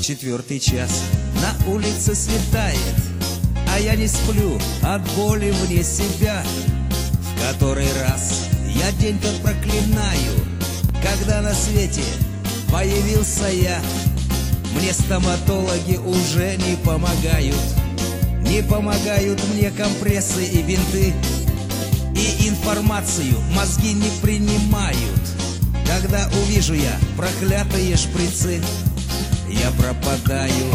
4 час, на улице светает, а я не сплю от боли вне себя. В который раз я день тот проклинаю, когда на свете появился я. Мне стоматологи уже не помогают. Не помогают мне компрессы и бинты, и информацию мозги не принимают. Когда увижу я проклятые шприцы, я пропадаю,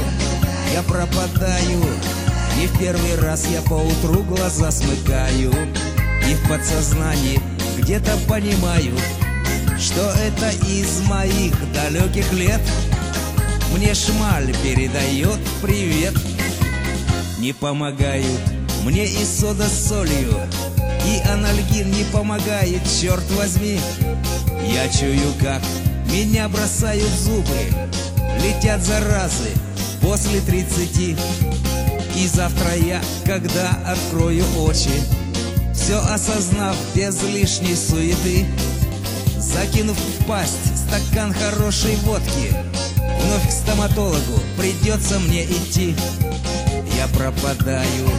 не в первый раз я поутру глаза смыкаю. И в подсознании где-то понимаю, что это из моих далеких лет. Мне шмаль передает привет. Не помогают мне и сода с солью, и анальгин не помогает, черт возьми. Я чую, как меня бросают зубы, летят заразы после 30. И завтра я, когда открою очи, все осознав без лишней суеты, закинув в пасть стакан хорошей водки, вновь к стоматологу придется мне идти. Я пропадаю,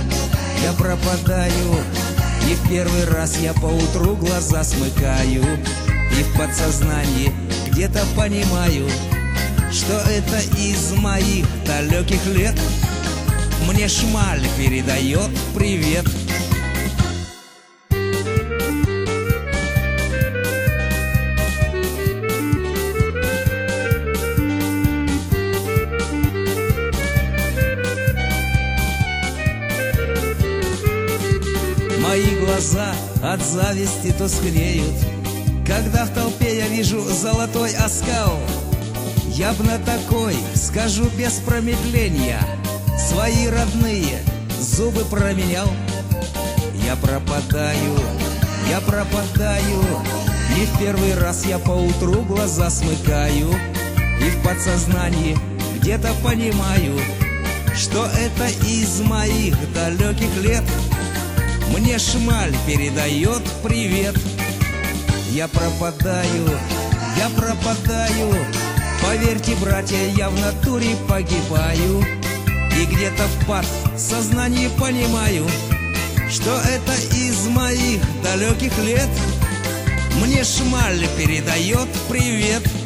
не в первый раз я поутру глаза смыкаю. И в подсознании где-то понимаю, что это из моих далеких лет. Мне шмаль передает привет. Мои глаза от зависти тускнеют, когда в толпе я вижу золотой оскал. Я б на такой скажу без промедления, свои родные зубы променял. Я пропадаю, не в первый раз я поутру глаза смыкаю. И в подсознании где-то понимаю, что это из моих далеких лет. Мне шмаль передает привет. Я пропадаю, поверьте, братья, я в натуре погибаю. И где-то в подсознании понимаю, что это из моих далеких лет. Мне шмаль передает привет.